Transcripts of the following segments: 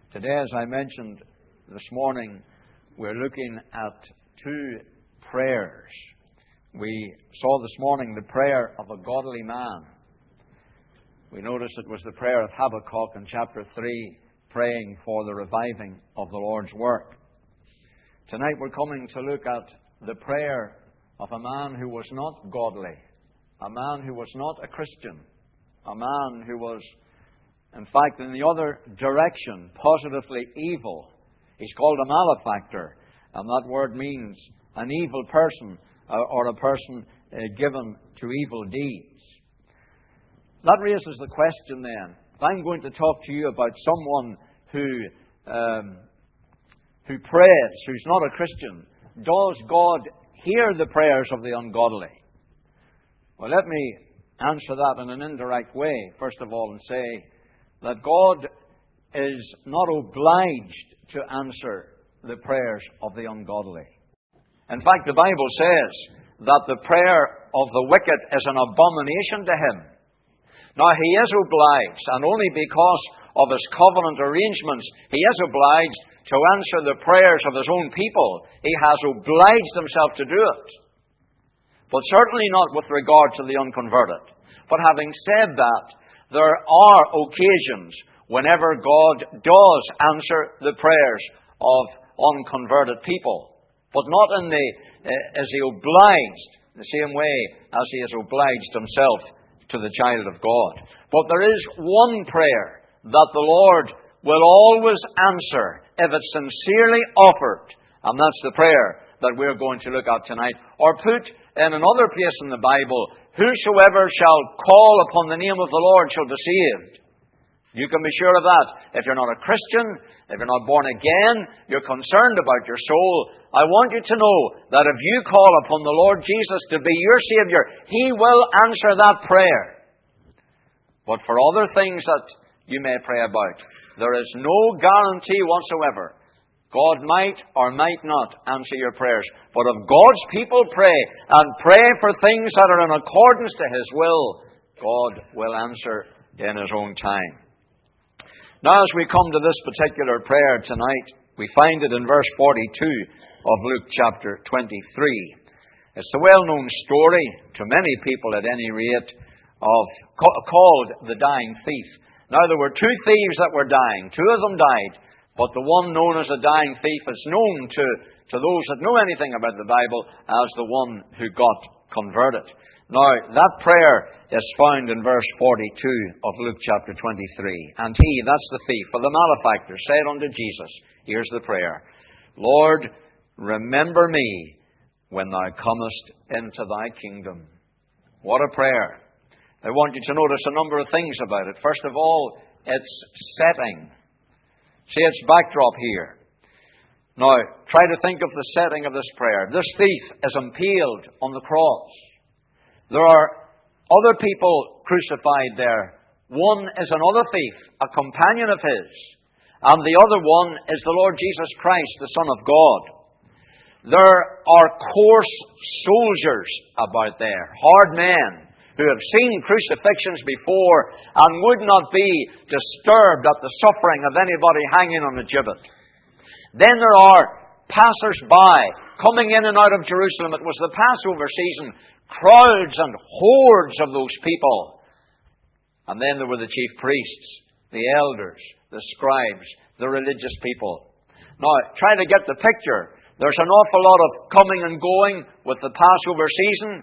Today, as I mentioned this morning, we're looking at two prayers. We saw this morning the prayer of a godly man. We noticed it was the prayer of Habakkuk in chapter 3, praying for the reviving of the Lord's work. Tonight we're coming to look at the prayer of a man who was not godly, a man who was not a Christian, a man who was, in fact, in the other direction, positively evil. He's called a malefactor, and that word means an evil person or a person given to evil deeds. That raises the question then, if I'm going to talk to you about someone who prays, who's not a Christian, does God hear the prayers of the ungodly? Well, let me answer that in an indirect way, first of all, and say that God is not obliged to answer the prayers of the ungodly. In fact, the Bible says that the prayer of the wicked is an abomination to him. Now, he is obliged, and only because of his covenant arrangements, he is obliged to answer the prayers of his own people. He has obliged himself to do it. But certainly not with regard to the unconverted. But having said that, there are occasions whenever God does answer the prayers of unconverted people. But not is he obliged the same way as he is obliged himself to the child of God. But there is one prayer that the Lord will always answer if it's sincerely offered. And that's the prayer that we're going to look at tonight. Or put in another place in the Bible, whosoever shall call upon the name of the Lord shall be saved. You can be sure of that. If you're not a Christian, if you're not born again, you're concerned about your soul, I want you to know that if you call upon the Lord Jesus to be your Savior, He will answer that prayer. But for other things that you may pray about, there is no guarantee whatsoever. God might or might not answer your prayers. But if God's people pray and pray for things that are in accordance to His will, God will answer in His own time. Now, as we come to this particular prayer tonight, we find it in verse 42 of Luke chapter 23. It's the well-known story, to many people at any rate, called the dying thief. Now, there were two thieves that were dying. Two of them died. But the one known as a dying thief is known to those that know anything about the Bible as the one who got converted. Now, that prayer is found in verse 42 of Luke chapter 23. And he, that's the thief, or the malefactor, said unto Jesus, here's the prayer, Lord, remember me when thou comest into thy kingdom. What a prayer. I want you to notice a number of things about it. First of all, its setting. See its backdrop here. Now, try to think of the setting of this prayer. This thief is impaled on the cross. There are other people crucified there. One is another thief, a companion of his. And the other one is the Lord Jesus Christ, the Son of God. There are coarse soldiers about there, hard men, who have seen crucifixions before and would not be disturbed at the suffering of anybody hanging on a gibbet. Then there are passers-by coming in and out of Jerusalem. It was the Passover season. Crowds and hordes of those people. And then there were the chief priests, the elders, the scribes, the religious people. Now, try to get the picture. There's an awful lot of coming and going with the Passover season.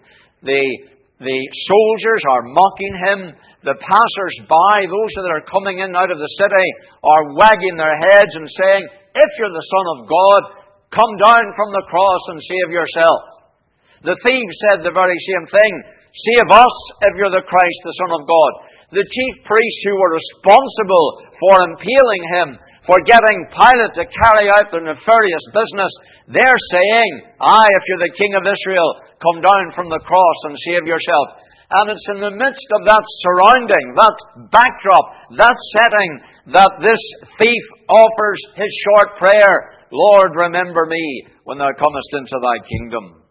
The soldiers are mocking him. The passers-by, those that are coming in out of the city, are wagging their heads and saying, if you're the Son of God, come down from the cross and save yourself. The thief said the very same thing. Save us if you're the Christ, the Son of God. The chief priests who were responsible for impaling him, for getting Pilate to carry out their nefarious business, they're saying, aye, if you're the King of Israel, come down from the cross and save yourself. And it's in the midst of that surrounding, that backdrop, that setting, that this thief offers his short prayer, Lord, remember me when thou comest into thy kingdom.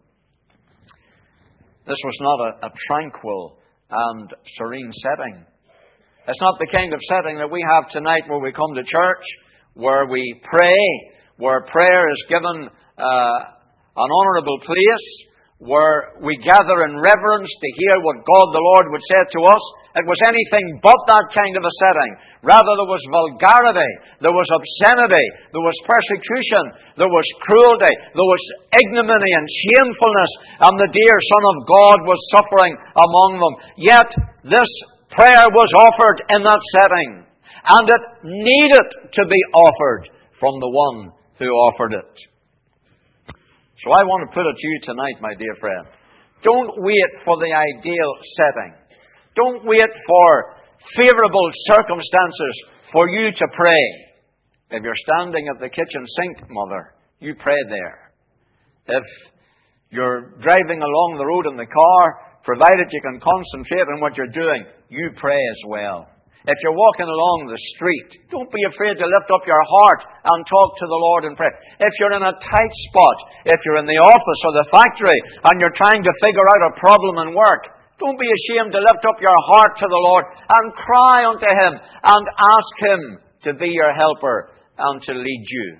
This was not a tranquil and serene setting. It's not the kind of setting that we have tonight where we come to church, where we pray, where prayer is given an honourable place, where we gather in reverence to hear what God the Lord would say to us. It was anything but that kind of a setting. Rather, there was vulgarity, there was obscenity, there was persecution, there was cruelty, there was ignominy and shamefulness, and the dear Son of God was suffering among them. Yet, this prayer was offered in that setting, and it needed to be offered from the one who offered it. So I want to put it to you tonight, my dear friend. Don't wait for the ideal setting. Don't wait for favorable circumstances for you to pray. If you're standing at the kitchen sink, mother, you pray there. If you're driving along the road in the car, provided you can concentrate on what you're doing, you pray as well. If you're walking along the street, don't be afraid to lift up your heart and talk to the Lord in prayer. If you're in a tight spot, if you're in the office or the factory and you're trying to figure out a problem in work, don't be ashamed to lift up your heart to the Lord and cry unto Him and ask Him to be your helper and to lead you.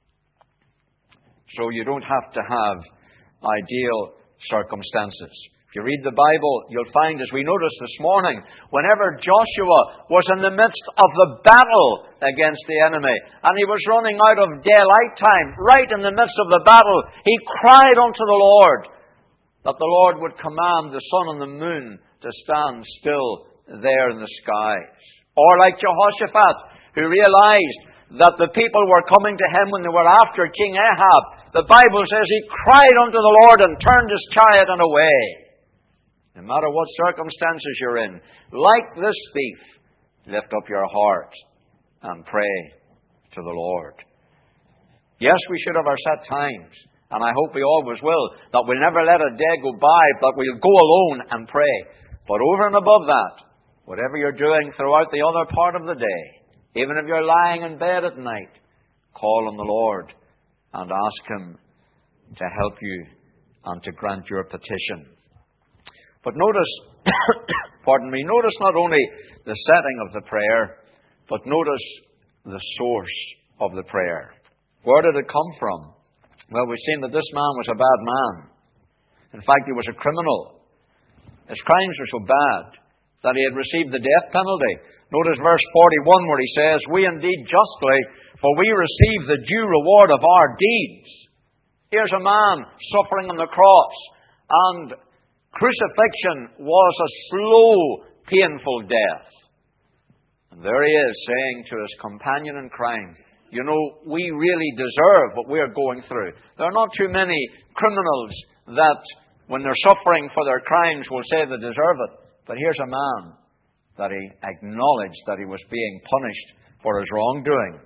So you don't have to have ideal circumstances. If you read the Bible, you'll find, as we noticed this morning, whenever Joshua was in the midst of the battle against the enemy, and he was running out of daylight time, right in the midst of the battle, he cried unto the Lord that the Lord would command the sun and the moon to stand still there in the skies. Or like Jehoshaphat, who realized that the people were coming to him when they were after King Ahab. The Bible says he cried unto the Lord and turned his chariot and away. No matter what circumstances you're in, like this thief, lift up your heart and pray to the Lord. Yes, we should have our set times, and I hope we always will, that we'll never let a day go by, but we'll go alone and pray. But over and above that, whatever you're doing throughout the other part of the day, even if you're lying in bed at night, call on the Lord and ask Him to help you and to grant your petition. But notice, notice not only the setting of the prayer, but notice the source of the prayer. Where did it come from? Well, we've seen that this man was a bad man. In fact, he was a criminal. His crimes were so bad that he had received the death penalty. Notice verse 41 where he says, "We indeed justly, for we receive the due reward of our deeds." Here's a man suffering on the cross, and crucifixion was a slow, painful death. And there he is saying to his companion in crime, you know, we really deserve what we are going through. There are not too many criminals that, when they're suffering for their crimes, will say they deserve it. But here's a man that he acknowledged that he was being punished for his wrongdoing.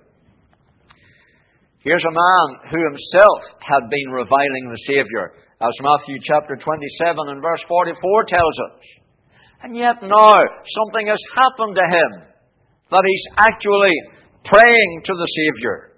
Here's a man who himself had been reviling the Saviour, as Matthew chapter 27 and verse 44 tells us. And yet now something has happened to him, that he's actually praying to the Saviour.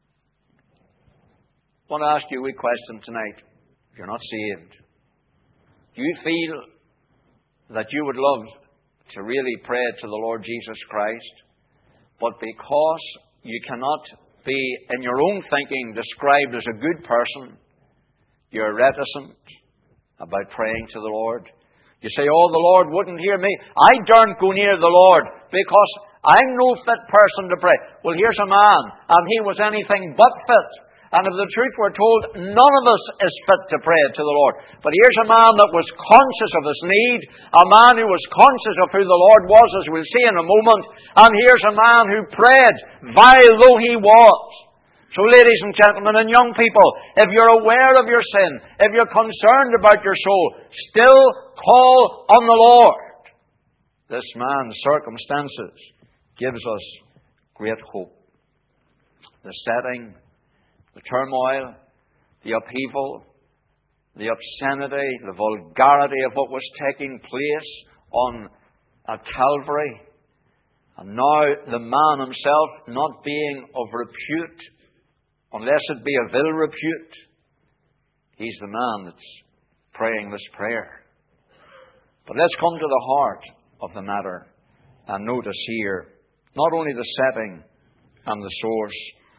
I want to ask you a wee question tonight. If you're not saved, do you feel that you would love to really pray to the Lord Jesus Christ, but because you cannot be, in your own thinking, described as a good person, you're reticent about praying to the Lord? You say, oh, the Lord wouldn't hear me. I daren't go near the Lord because I'm no fit person to pray. Well, here's a man, and he was anything but fit. And if the truth were told, none of us is fit to pray to the Lord. But here's a man that was conscious of his need, a man who was conscious of who the Lord was, as we'll see in a moment. And here's a man who prayed, vile though he was. So, ladies and gentlemen and young people, if you're aware of your sin, if you're concerned about your soul, still call on the Lord. This man's circumstances gives us great hope. The setting, the turmoil, the upheaval, the obscenity, the vulgarity of what was taking place at Calvary. And now the man himself not being of repute, unless it be of ill repute. He's the man that's praying this prayer. But let's come to the heart of the matter and notice here not only the setting and the source,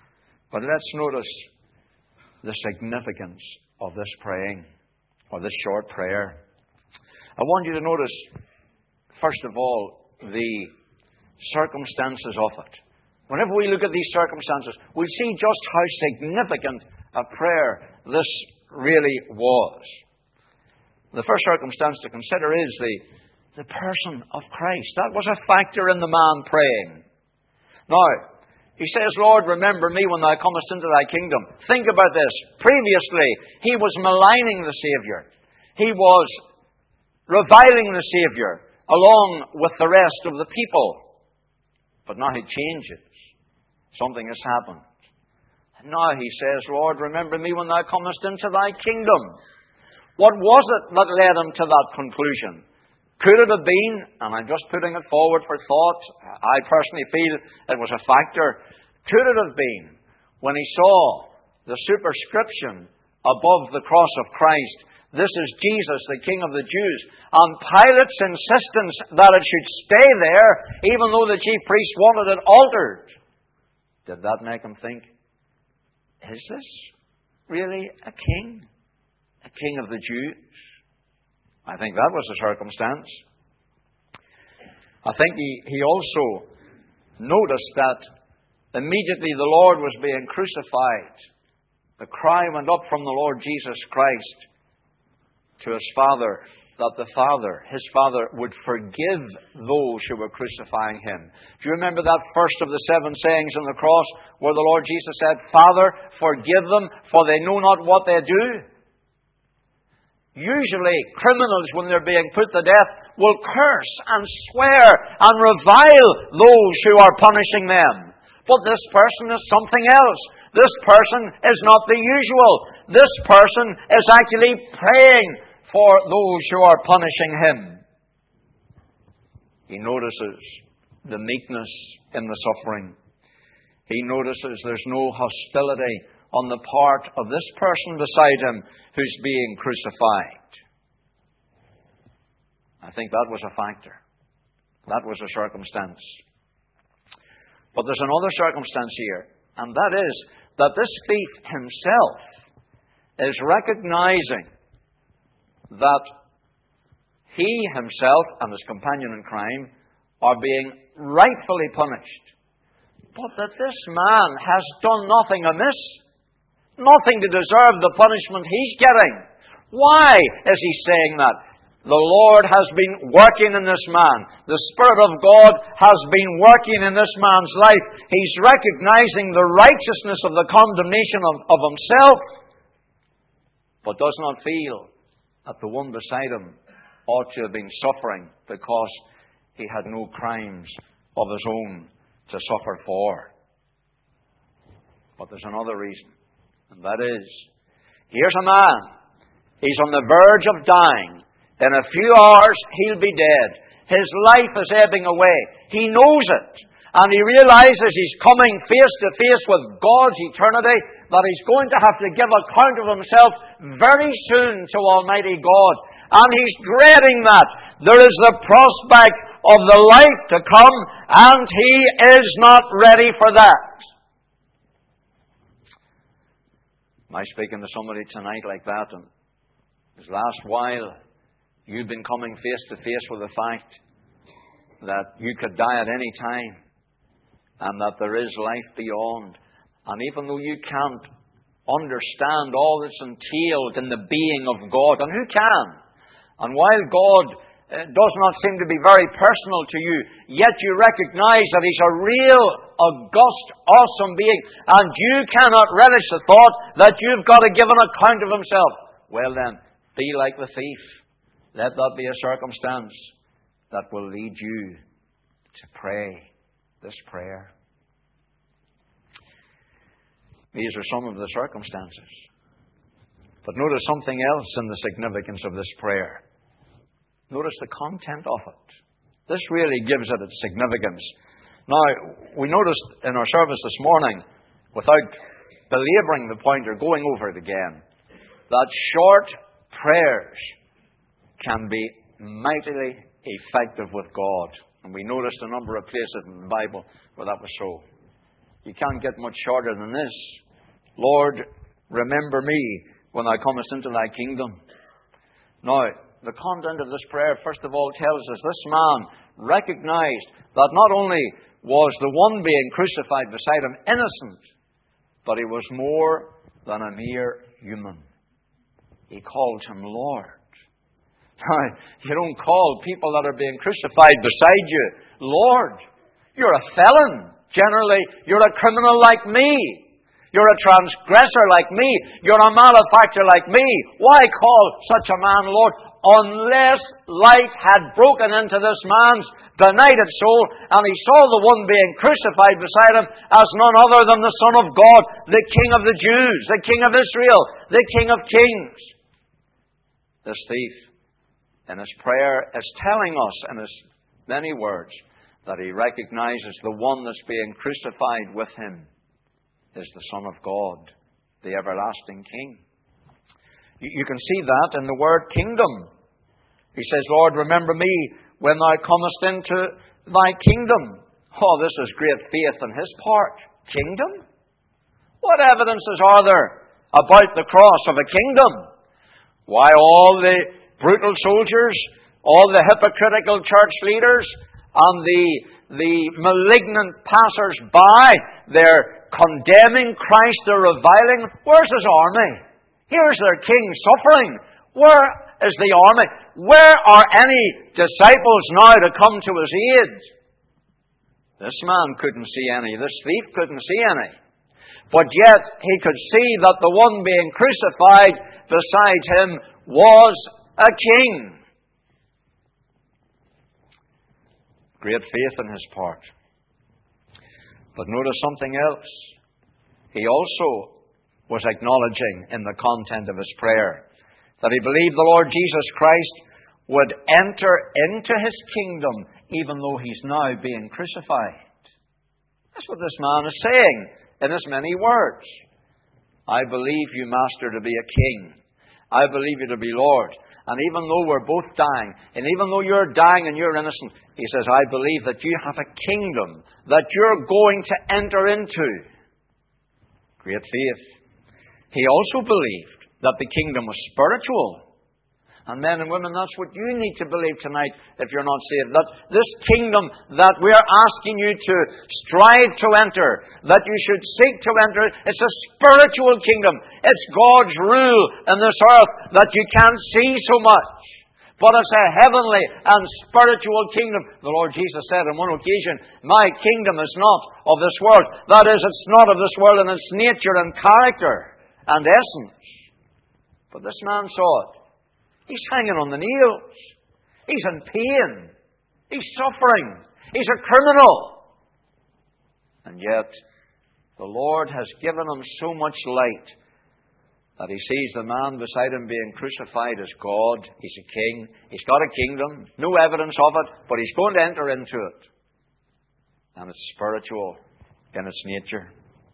But let's notice the significance of this praying, or this short prayer. I want you to notice, first of all, the circumstances of it. Whenever we look at these circumstances, we see just how significant a prayer this really was. The first circumstance to consider is the person of Christ. That was a factor in the man praying. Now, he says, Lord, remember me when thou comest into thy kingdom. Think about this. Previously, he was maligning the Savior. He was reviling the Savior along with the rest of the people. But now he changes. Something has happened. And now he says, Lord, remember me when thou comest into thy kingdom. What was it that led him to that conclusion? Could it have been, and I'm just putting it forward for thought, I personally feel it was a factor, could it have been when he saw the superscription above the cross of Christ, this is Jesus, the King of the Jews, and Pilate's insistence that it should stay there, even though the chief priest wanted it altered? Did that make him think, is this really a king? A king of the Jews? I think that was the circumstance. I think he also noticed that immediately the Lord was being crucified, the cry went up from the Lord Jesus Christ to his Father, that the Father, his Father, would forgive those who were crucifying him. Do you remember that first of the 7 sayings on the cross, where the Lord Jesus said, Father, forgive them, for they know not what they do? Usually, criminals, when they're being put to death, will curse and swear and revile those who are punishing them. But this person is something else. This person is not the usual. This person is actually praying for those who are punishing him. He notices the meekness in the suffering. He notices there's no hostility on the part of this person beside him who's being crucified. I think that was a factor. That was a circumstance. But there's another circumstance here, and that is that this thief himself is recognizing that he himself and his companion in crime are being rightfully punished, but that this man has done nothing amiss, nothing to deserve the punishment he's getting. Why is he saying that? The Lord has been working in this man. The Spirit of God has been working in this man's life. He's recognizing the righteousness of the condemnation of himself, but does not feel that the one beside him ought to have been suffering because he had no crimes of his own to suffer for. But there's another reason, and that is, here's a man. He's on the verge of dying. In a few hours, he'll be dead. His life is ebbing away. He knows it. And he realizes he's coming face to face with God's eternity, that he's going to have to give account of himself very soon to Almighty God. And he's dreading that. There is the prospect of the life to come, and he is not ready for that. Am I speaking to somebody tonight like that? And this last while, you've been coming face to face with the fact that you could die at any time and that there is life beyond. And even though you can't understand all that's entailed in the being of God, and who can? And while God does not seem to be very personal to you, yet you recognize that He's a real, august, awesome being, and you cannot relish the thought that you've got to give an account of Himself. Well then, be like the thief. Let that be a circumstance that will lead you to pray this prayer. These are some of the circumstances. But notice something else in the significance of this prayer. Notice the content of it. This really gives it its significance. Now, we noticed in our service this morning, without belabouring the point or going over it again, that short prayers can be mightily effective with God. And we noticed a number of places in the Bible where that was so. You can't get much shorter than this. Lord, remember me when thou comest into thy kingdom. Now, the content of this prayer, first of all, tells us this man recognized that not only was the one being crucified beside him innocent, but he was more than a mere human. He called him Lord. Now, you don't call people that are being crucified beside you Lord. You're a felon. Generally, you're a criminal like me. You're a transgressor like me. You're a malefactor like me. Why call such a man Lord? Unless light had broken into this man's benighted soul, and he saw the one being crucified beside him as none other than the Son of God, the King of the Jews, the King of Israel, the King of Kings. This thief, in his prayer, is telling us in his many words that he recognizes the one that's being crucified with him is the Son of God, the everlasting King. You can see that in the word kingdom. He says, Lord, remember me when thou comest into thy kingdom. Oh, this is great faith on his part. Kingdom? What evidences are there about the cross of a kingdom? Why, all the brutal soldiers, all the hypocritical church leaders, and the malignant passers-by, they're condemning Christ, they're reviling. Where's his army? Here's their king suffering. Where is the army? Where are any disciples now to come to his aid? This man couldn't see any. This thief couldn't see any. But yet he could see that the one being crucified beside him was a king. Great faith on his part. But notice something else. He also was acknowledging in the content of his prayer that he believed the Lord Jesus Christ would enter into his kingdom even though he's now being crucified. That's what this man is saying in as many words. I believe you, Master, to be a king. I believe you to be Lord. And even though we're both dying, and even though you're dying and you're innocent, he says, I believe that you have a kingdom that you're going to enter into. Great faith. He also believed that the kingdom was spiritual. And men and women, that's what you need to believe tonight if you're not saved. That this kingdom that we're asking you to strive to enter, that you should seek to enter, it's a spiritual kingdom. It's God's rule in this earth that you can't see so much. But it's a heavenly and spiritual kingdom. The Lord Jesus said on one occasion, my kingdom is not of this world. That is, it's not of this world in its nature and character and essence. But this man saw it. He's hanging on the nails. He's in pain. He's suffering. He's a criminal. And yet, the Lord has given him so much light that he sees the man beside him being crucified as God. He's a king. He's got a kingdom. No evidence of it, but he's going to enter into it. And it's spiritual in its nature.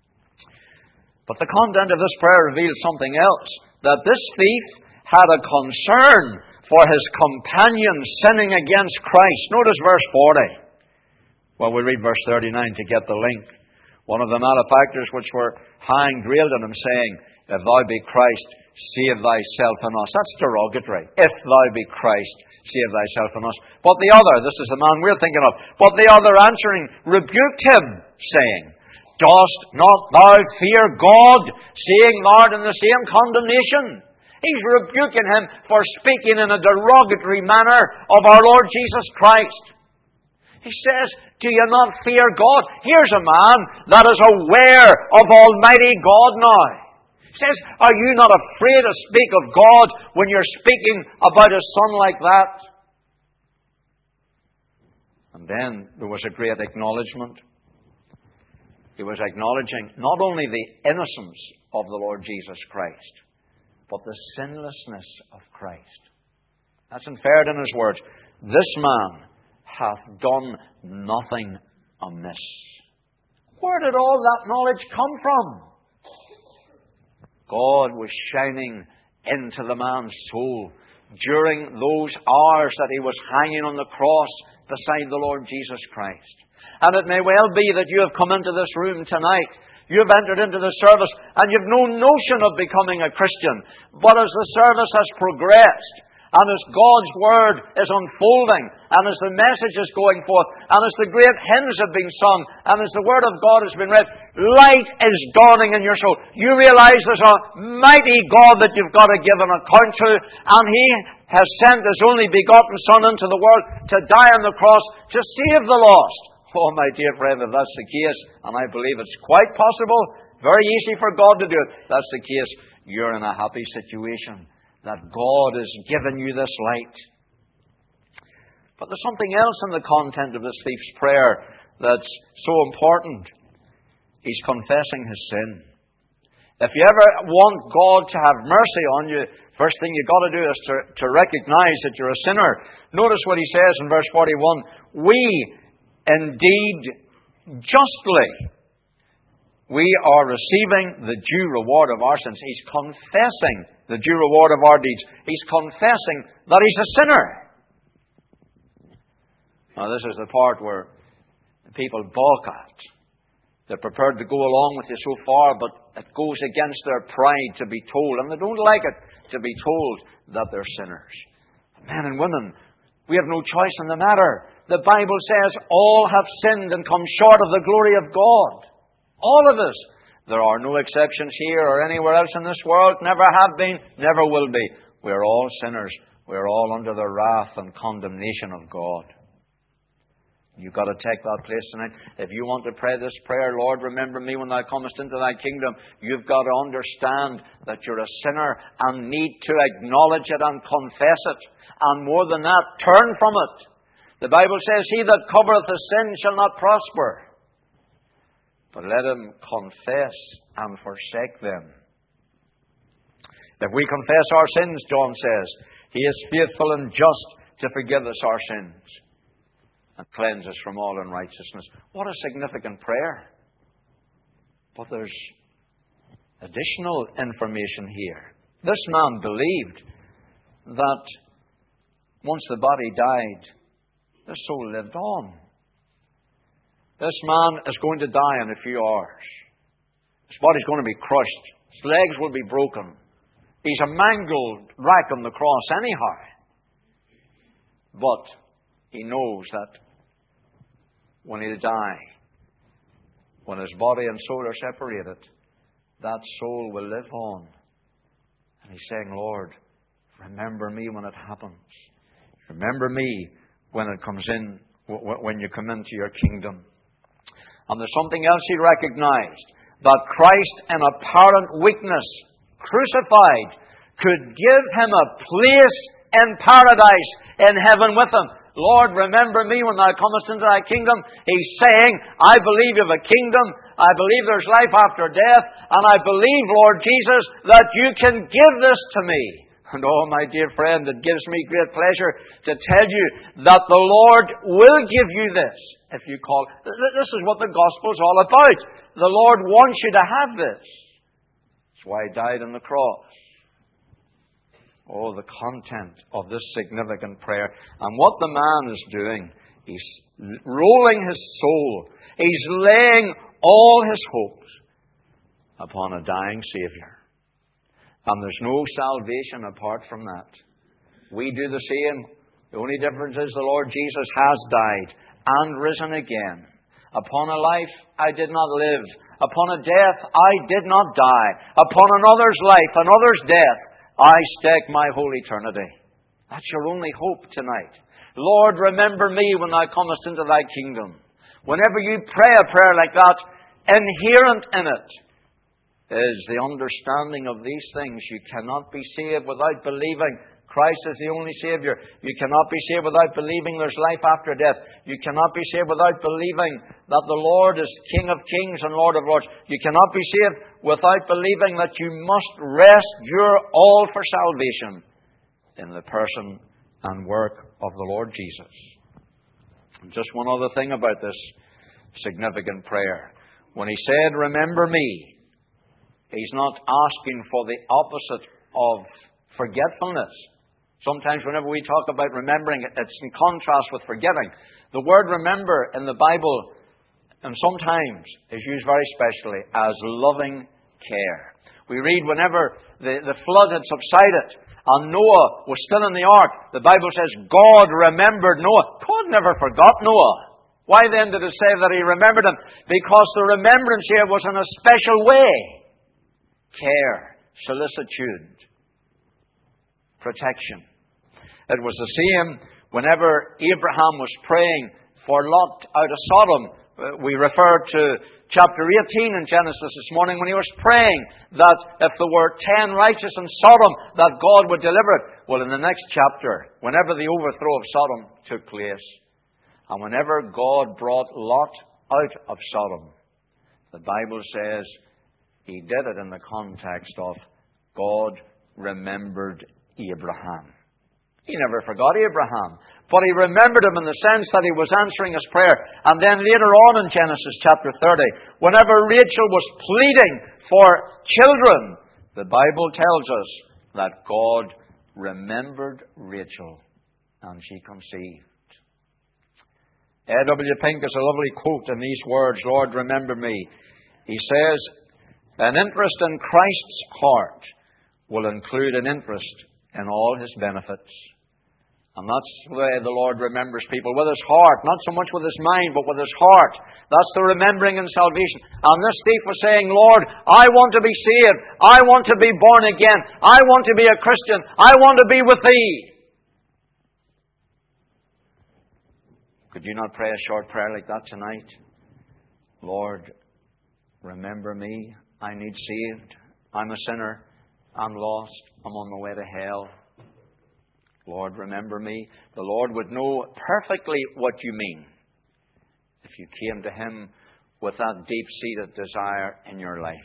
But the content of this prayer reveals something else. That this thief had a concern for his companion sinning against Christ. Notice verse 40. Well, we read verse 39 to get the link. One of the malefactors which were hanged railed at him, saying, if thou be Christ, save thyself and us. That's derogatory. If thou be Christ, save thyself and us. But the other, this is the man we're thinking of, but the other answering rebuked him, saying, dost not thou fear God, seeing thou art in the same condemnation? He's rebuking him for speaking in a derogatory manner of our Lord Jesus Christ. He says, do you not fear God? Here's a man that is aware of Almighty God now. He says, are you not afraid to speak of God when you're speaking about His Son like that? And then there was a great acknowledgement. He was acknowledging not only the innocence of the Lord Jesus Christ, but the sinlessness of Christ. That's inferred in his words. This man hath done nothing amiss. Where did all that knowledge come from? God was shining into the man's soul during those hours that he was hanging on the cross beside the Lord Jesus Christ. And it may well be that you have come into this room tonight. You've entered into the service and you've no notion of becoming a Christian. But as the service has progressed, and as God's Word is unfolding, and as the message is going forth, and as the great hymns have been sung, and as the Word of God has been read, light is dawning in your soul. You realize there's a mighty God that you've got to give an account to, and He has sent His only begotten Son into the world to die on the cross to save the lost. Oh, my dear friend, if that's the case, and I believe it's quite possible, very easy for God to do it, if that's the case, you're in a happy situation, that God has given you this light. But there's something else in the content of this thief's prayer that's so important. He's confessing his sin. If you ever want God to have mercy on you, first thing you've got to do is to recognize that you're a sinner. Notice what he says in verse 41. We indeed justly, we are receiving the due reward of our sins. He's confessing the due reward of our deeds. He's confessing that he's a sinner. Now, this is the part where the people balk at. They're prepared to go along with you so far, but it goes against their pride to be told, and they don't like it to be told that they're sinners. Men and women, we have no choice in the matter. The Bible says all have sinned and come short of the glory of God. All of us. There are no exceptions here or anywhere else in this world. Never have been, never will be. We're all sinners. We're all under the wrath and condemnation of God. You've got to take that place tonight. If you want to pray this prayer, Lord, remember me when thou comest into thy kingdom, you've got to understand that you're a sinner and need to acknowledge it and confess it. And more than that, turn from it. The Bible says, he that covereth a sin shall not prosper. But let him confess and forsake them. If we confess our sins, John says, He is faithful and just to forgive us our sins and cleanse us from all unrighteousness. What a significant prayer. But there's additional information here. This man believed that once the body died, the soul lived on. This man is going to die in a few hours. His body's going to be crushed. His legs will be broken. He's a mangled wreck on the cross anyhow. But he knows that when he'll die, when his body and soul are separated, that soul will live on. And he's saying, Lord, remember me when it happens. Remember me when it comes in, when you come into your kingdom. And there's something else he recognized. That Christ, in apparent weakness, crucified, could give him a place in paradise, in heaven with him. Lord, remember me when thou comest into thy kingdom. He's saying, I believe you have a kingdom. I believe there's life after death. And I believe, Lord Jesus, that you can give this to me. And oh, my dear friend, it gives me great pleasure to tell you that the Lord will give you this if you call. This is what the gospel is all about. The Lord wants you to have this. That's why He died on the cross. Oh, the content of this significant prayer. And what the man is doing, he's rolling his soul. He's laying all his hopes upon a dying Savior. And there's no salvation apart from that. We do the same. The only difference is the Lord Jesus has died and risen again. Upon a life I did not live. Upon a death I did not die. Upon another's life, another's death, I stake my whole eternity. That's your only hope tonight. Lord, remember me when thou comest into thy kingdom. Whenever you pray a prayer like that, inherent in it is the understanding of these things. You cannot be saved without believing Christ is the only Savior. You cannot be saved without believing there's life after death. You cannot be saved without believing that the Lord is King of kings and Lord of lords. You cannot be saved without believing that you must rest your all for salvation in the person and work of the Lord Jesus. And just one other thing about this significant prayer. When he said, remember me, he's not asking for the opposite of forgetfulness. Sometimes whenever we talk about remembering, it's in contrast with forgetting. The word remember in the Bible, and sometimes is used very specially as loving care. We read whenever the flood had subsided and Noah was still in the ark, the Bible says God remembered Noah. God never forgot Noah. Why then did it say that He remembered him? Because the remembrance here was in a special way. Care, solicitude, protection. It was the same whenever Abraham was praying for Lot out of Sodom. We refer to chapter 18 in Genesis this morning when he was praying that if there were 10 righteous in Sodom, that God would deliver it. Well, in the next chapter, whenever the overthrow of Sodom took place, and whenever God brought Lot out of Sodom, the Bible says He did it in the context of God remembered Abraham. He never forgot Abraham, but He remembered him in the sense that He was answering his prayer. And then later on in Genesis chapter 30, whenever Rachel was pleading for children, the Bible tells us that God remembered Rachel and she conceived. A.W. Pink has a lovely quote in these words, Lord, remember me. He says, an interest in Christ's heart will include an interest in all His benefits. And that's the way the Lord remembers people, with His heart, not so much with His mind, but with His heart. That's the remembering in salvation. And this thief was saying, Lord, I want to be saved. I want to be born again. I want to be a Christian. I want to be with Thee. Could you not pray a short prayer like that tonight? Lord, remember me. I need saved. I'm a sinner. I'm lost. I'm on my way to hell. Lord, remember me. The Lord would know perfectly what you mean if you came to Him with that deep-seated desire in your life.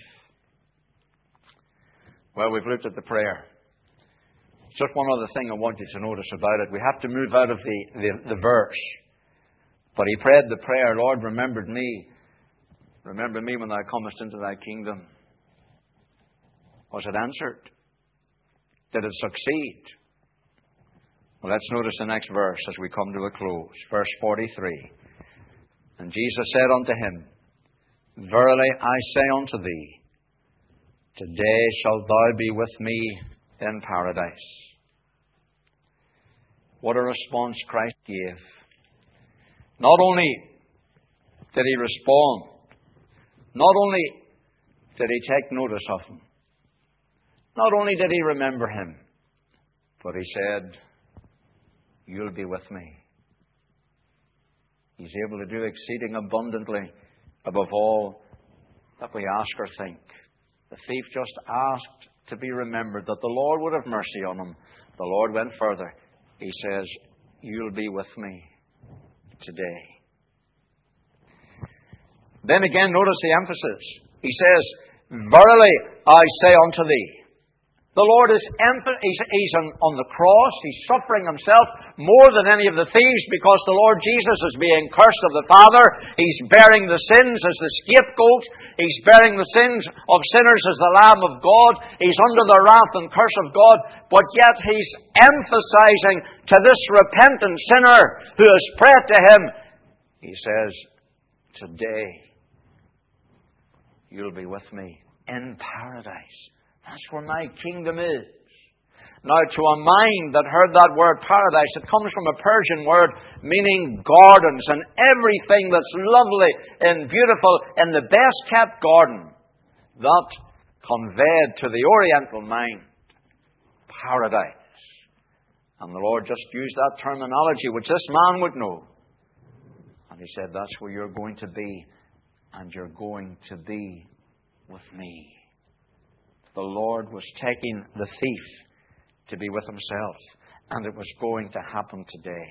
Well, we've looked at the prayer. Just one other thing I want you to notice about it. We have to move out of the verse. But he prayed the prayer, Lord, remember me. Remember me when Thou comest into Thy kingdom. Was it answered? Did it succeed? Well, let's notice the next verse as we come to a close. Verse 43. And Jesus said unto him, verily I say unto thee, today shalt thou be with me in paradise. What a response Christ gave. Not only did He respond, not only did He take notice of him, not only did He remember him, but He said, you'll be with me. He's able to do exceeding abundantly above all that we ask or think. The thief just asked to be remembered, that the Lord would have mercy on him. The Lord went further. He says, you'll be with me today. Then again, notice the emphasis. He says, verily I say unto thee. The Lord is He's on the cross. He's suffering Himself more than any of the thieves because the Lord Jesus is being cursed of the Father. He's bearing the sins as the scapegoat. He's bearing the sins of sinners as the Lamb of God. He's under the wrath and curse of God. But yet He's emphasizing to this repentant sinner who has prayed to Him. He says, today you'll be with me in paradise. That's where my kingdom is. Now, to a mind that heard that word paradise, it comes from a Persian word meaning gardens and everything that's lovely and beautiful in the best kept garden. That conveyed to the Oriental mind paradise. And the Lord just used that terminology which this man would know. And He said, that's where you're going to be, and you're going to be with me. The Lord was taking the thief to be with Himself, and it was going to happen today.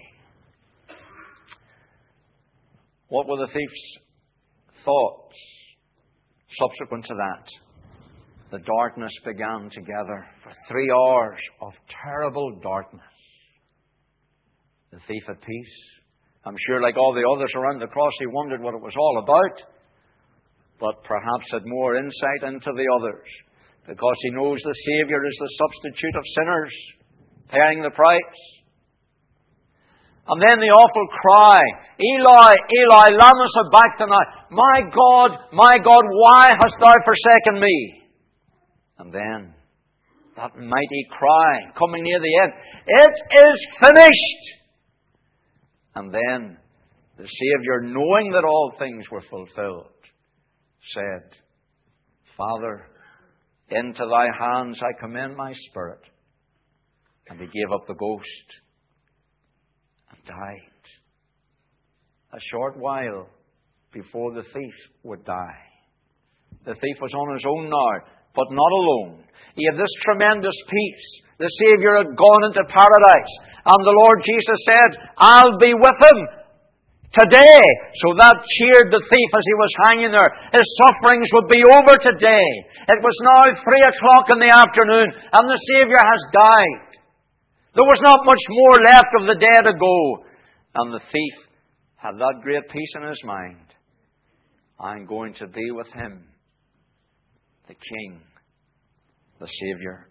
What were the thief's thoughts subsequent to that? The darkness began to gather for 3 hours of terrible darkness. The thief at peace. I'm sure, like all the others around the cross, he wondered what it was all about, but perhaps had more insight into the others, because he knows the Savior is the substitute of sinners, paying the price. And then the awful cry, Eli, Eli, lama sabachthani, my God, why hast thou forsaken me? And then that mighty cry coming near the end, it is finished! And then the Saviour, knowing that all things were fulfilled, said, Father, into thy hands I commend my spirit. And he gave up the ghost and died. A short while before the thief would die. The thief was on his own now, but not alone. He had this tremendous peace. The Saviour had gone into paradise. And the Lord Jesus said, I'll be with him today. So that cheered the thief as he was hanging there. His sufferings would be over today. It was now 3 o'clock in the afternoon, and the Saviour has died. There was not much more left of the day to go. And the thief had that great peace in his mind. I'm going to be with him, the King, the Saviour.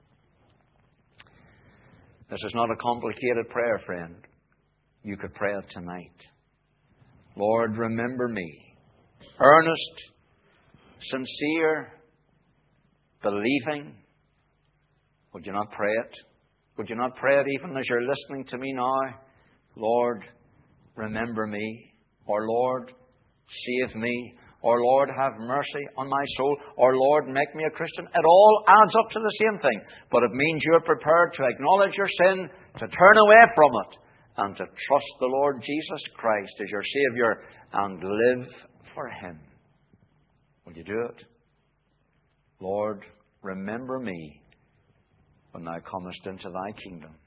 This is not a complicated prayer, friend. You could pray it tonight. Lord, remember me. Earnest, sincere, believing. Would you not pray it? Would you not pray it even as you're listening to me now? Lord, remember me. Or Lord, save me. Or Lord, have mercy on my soul. Or Lord, make me a Christian. It all adds up to the same thing. But it means you're prepared to acknowledge your sin, to turn away from it, and to trust the Lord Jesus Christ as your Saviour and live for Him. Will you do it? Lord, remember me when thou comest into thy kingdom.